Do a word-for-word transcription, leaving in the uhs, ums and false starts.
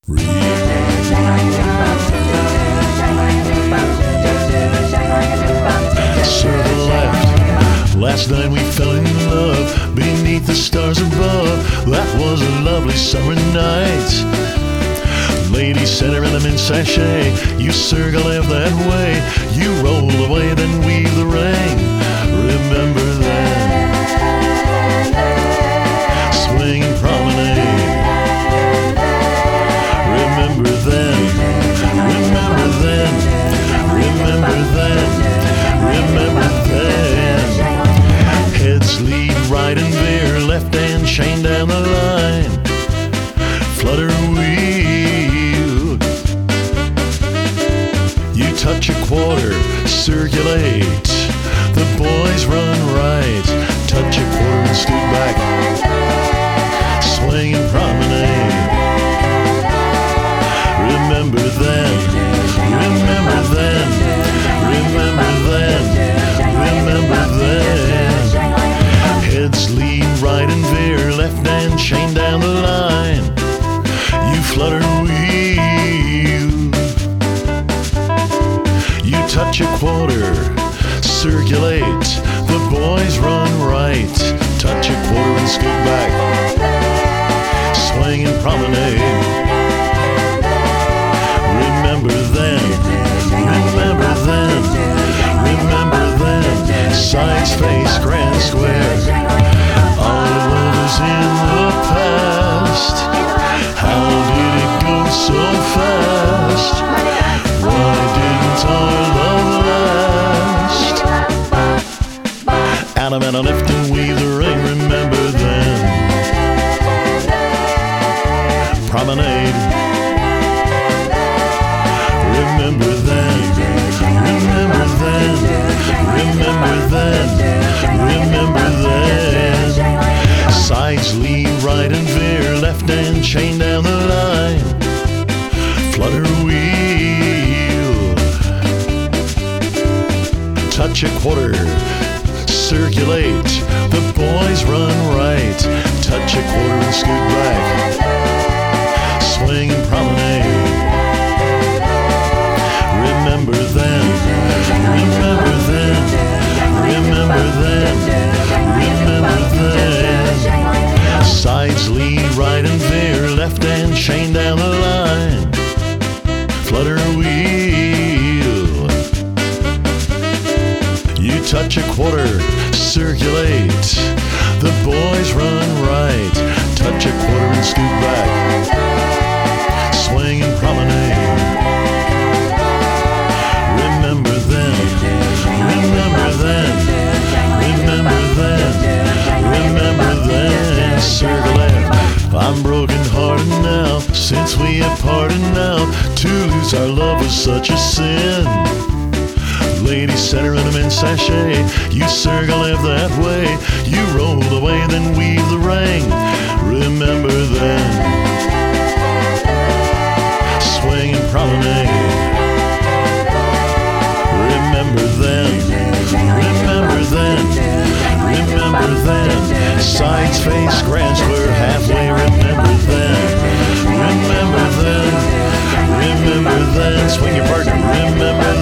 Circle left. Last night we fell in love beneath the stars above. That was a lovely summer night. Lady center in the mint sachet. You circle left that way. You roll away, then weave the ring. Remember that swinging promenade. Remember then. Remember then. Remember then. Remember then. Heads lead right and veer, left hand chain down the line. Flutter wheel. You touch a quarter, circulate. The boys run right. Touch a quarter and scoot back. Swing and promenade. Remember then. Remember then. Remember then. Remember then. Heads lead right and veer, left hand chain down the line. You flutter wheel. You touch a quarter, circulate. The boys run right. Touch a quarter and scoot back. Swing and promenade. Remember then. Remember then. Remember then. Sides face grand square. All the lovers in the past. How did it go so fast? Why didn't our love last? Adam and I lift and weave the ring. Remember then. Promenade. Remember then. Remember then. Remember then. Remember then. Sides lead right and veer, left hand chain down the line. Flutter wheel. Touch a quarter, circulate. The boys run right. Touch a quarter and scoot back. Swing and promenade. Remember then. Remember then. Remember then. Remember then. Sides lead right and veer, left hand chain down the line. Flutter wheel. You touch a quarter, circulate. The boys run right. Touch a quarter and scoot back. Swing and promenade. Remember then. Remember then. Remember then. Remember then. Circle left. I'm broken hearted now, since we have parted now. To lose our love was such a sin. Lady center in a mint sachet. You circle left that way. You roll away, then weave the ring. Remember then. Swing and promenade. Remember then. Remember then. Remember then. Sides face grand square halfway. Remember then. Remember then. Remember then. Swing your partner. Remember